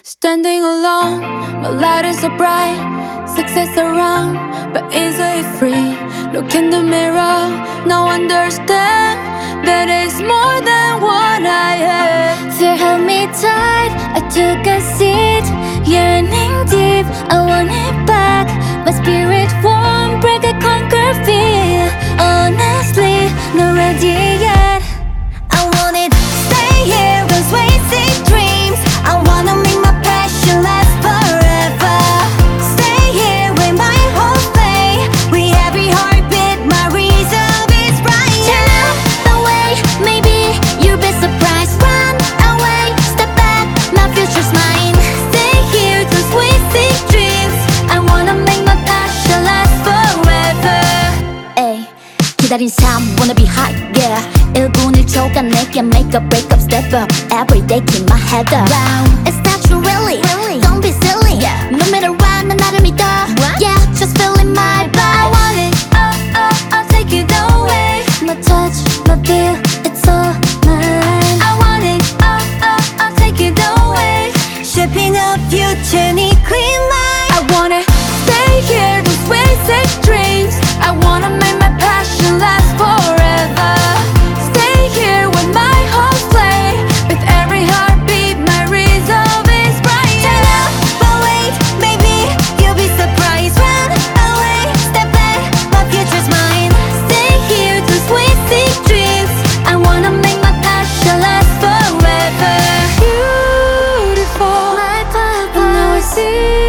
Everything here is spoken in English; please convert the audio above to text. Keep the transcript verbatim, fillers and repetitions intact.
Standing alone, my light is so bright. Success around, but easily free. Look in the mirror, now understand that it's more than what I am. Fear held me tight, I took a seat. Yearning deep, I want it back. My spirit won't break, I conquer fear. Honestly, not ready yet. I want it, stay here, those wasted dreams. I wanna make my passion last forever. Stay here with my whole play. With every heartbeat, my resolve is bright. Turn away, maybe you'll be surprised. Run away, step back, my future's mine. Stay here, those wasted dreams. I wanna make my passion last forever. Ay, 기다린 삶, wanna be high, yeah. 일 분 일 초가 내게 make up, break up, step up. Every day keep my head up. Wow, it's not true really, really. Don't be silly, yeah. No matter what, 난 나를 믿어. What? Yeah, just feeling my vibe. I want it, oh, oh, I'll take it away. My touch, my feel, it's all mine. I want it, oh, oh, I'll take it away. Shaping a future, need clean mind. I wanna stay here, those wasted dreams. I wanna make my passion last forever. Stay here with my whole play. With every heartbeat, my resolve is bright. Turn up, but wait, maybe you'll be surprised. Run away, step back, my future's mine. Stay here, those wasted dreams. I wanna make my passion last forever. Beautiful, My and now I purpose. see